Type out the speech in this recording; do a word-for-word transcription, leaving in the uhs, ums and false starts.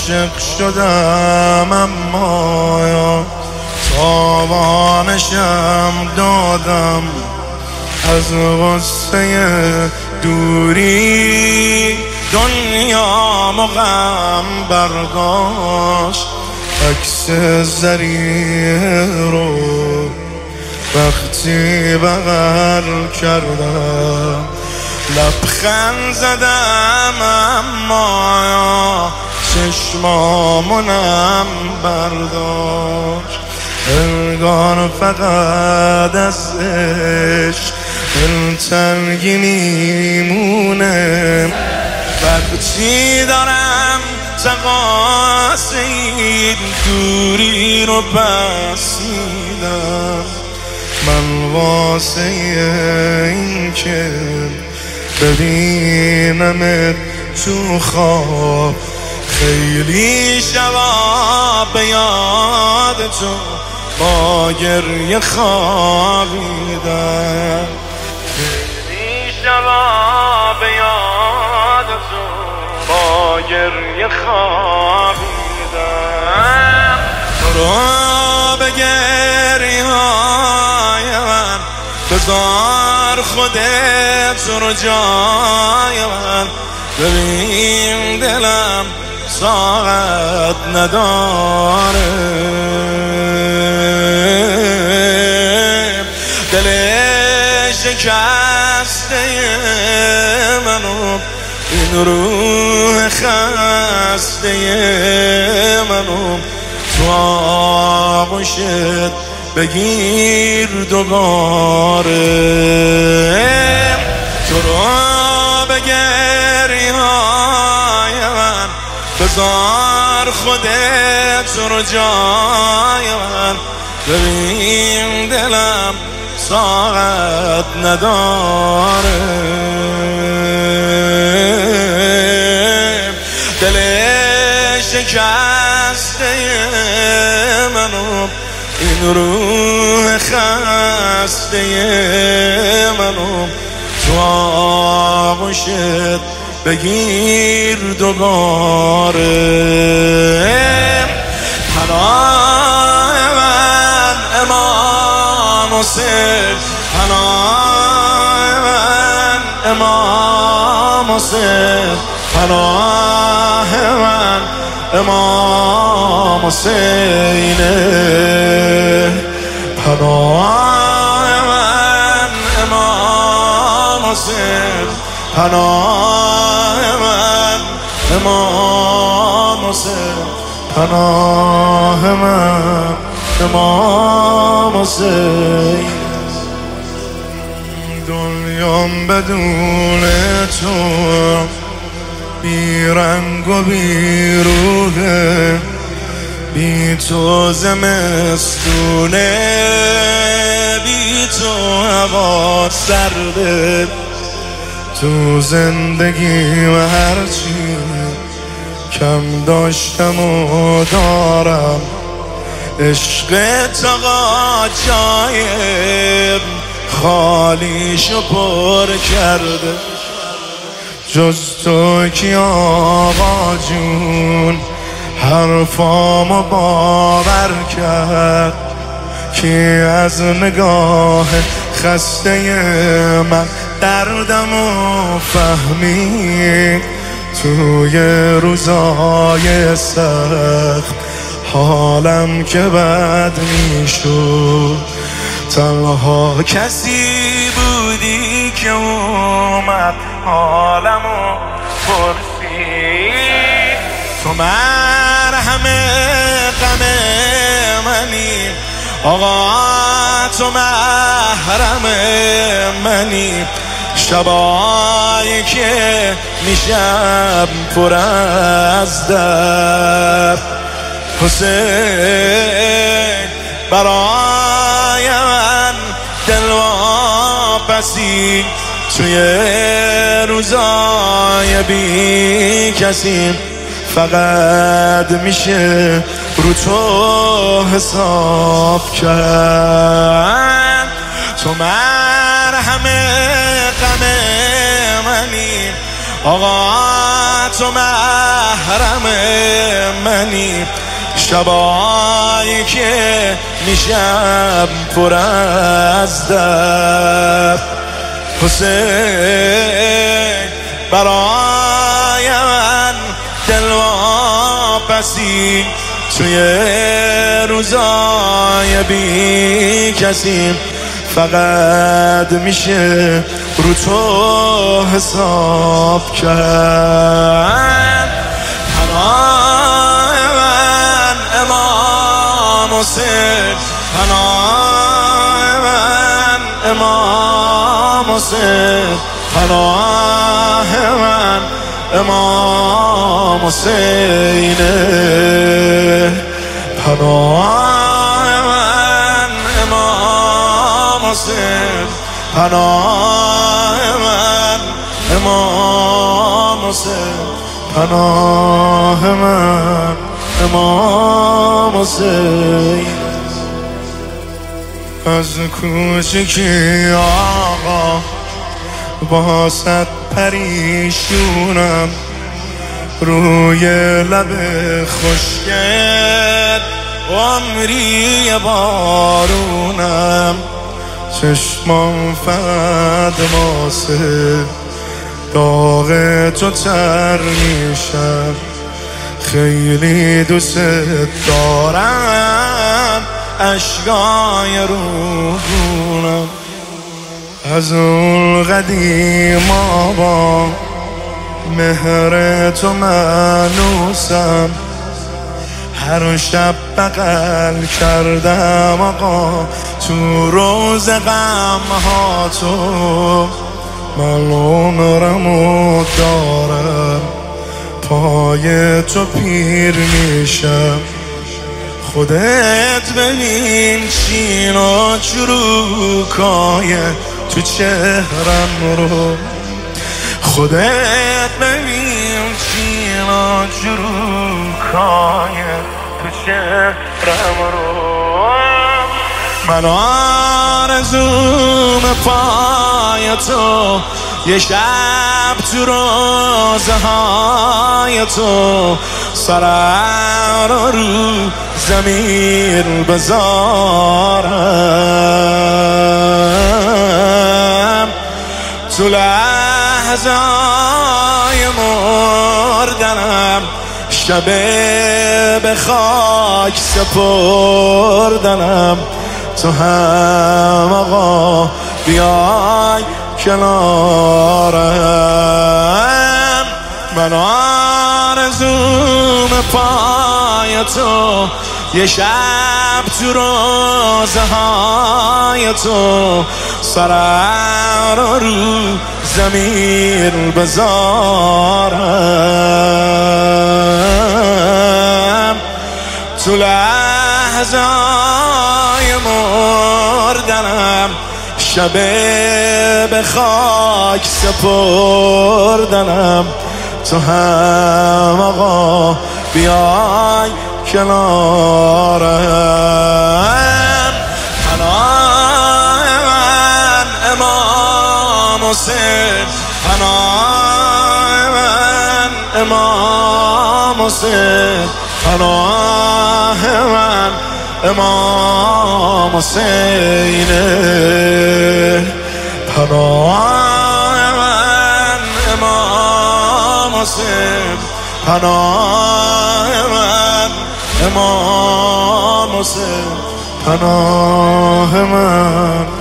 عاشق شدم اما تاوانشم دادم، از غصه دوری دنیا غم برداشت. عکس زریح رو وقتی بغل کردم لبخند زدم، اما چشمامونم برداشت. انگار فقط از عشق دلتنگی میمونه، وقتی دارم تقاص این دوری رو پس میدم. من واسه این که ببینمت تو خواب خیلی شبا به یاد تو با گریه خوابیدم. خیلی شبا به یاد تو با گریه خوابیدم. تو رو به گریه های من بذار، خودت رو جای من. ببین دلم ساعت نداره، دل شکسته منو، این روح خسته منو تو آغوشت بگیر دوباره. تو رو به گریه های من بذار، خودت رو جای من. ببین دلم ساعت نداره، دل شکسته منو، این روح خسته منو تو آغوشت بگیر دوباره. پناه من امام حسین، پناه من امام حسین، پناه من امام حسین، پناه من امام حسین، پناه من امام حسین، پناه من امام حسین. دنیام بدون تو بی رنگ و بی روحه، بی تو زمستونه، بی تو هوا سرده. تو زندگی و هرچی کم داشتم و دارم، عشق تا جای خالیشو پر کرده. جز تو کی آقا جون حرفامو باور کرد، کی از نگاه خسته من دردمو فهمید. توی روزای سخت حالم که بد میشد، تنها کسی بودی که اومد حالمو پرسید. تو مرهم غم منی آقا، تو محرم منی. شبایی که میشم پر از درد، حسین برای من دلواپسی. توی روزای بی کسی فقط میشه رو تو حساب کرد. تو مرهم غم منی آقا تو محرم منی، شبایی که میشم پر از درد. حسین برای من دلواپسی توی روزای بی کسی، فقط میشه رو تو حساب کرد. پناه من امام حسین، پناه من امام حسین، پناه من امام حسین، پناه من امام حسین، پناه من امام حسین، پناه من امام حسین. از کوچکی آقا با صد پریشونم، روی لب خشکت عمری بارونم، چشمام فقط واسه داغ تو تر میشم، خیلی دوست دارم اشکای روحونم. از اون قدیم با مهر تو منوسم، هر شب بغل کردم آقا تو روز غم ها تو، من عمرمو دارم پای تو پیر میشم. خودت ببین چین و چروکای تو چهرم رو، خودت ببین چین و چروکای تو چهرم رو. من آرزوم پای تو یه شب تو روزهای تو، سرم رو رو زمین بذارم، تو لحظه‌های مردنم شب به خاک سپردنم، تو هم آقا بیای کنارم. من آرزوم پای تو یه شب تو روزهای تو، سرم رو رو زمین بذارم، تو لحظه‌های مردنم شب به خاک سپردنم، تو هم آقا بیای کنارم. پناه من امام حسین، پناه من امام حسین، پناه من امام حسین، پناه من امام حسین، پناه من امام حسین، پناه من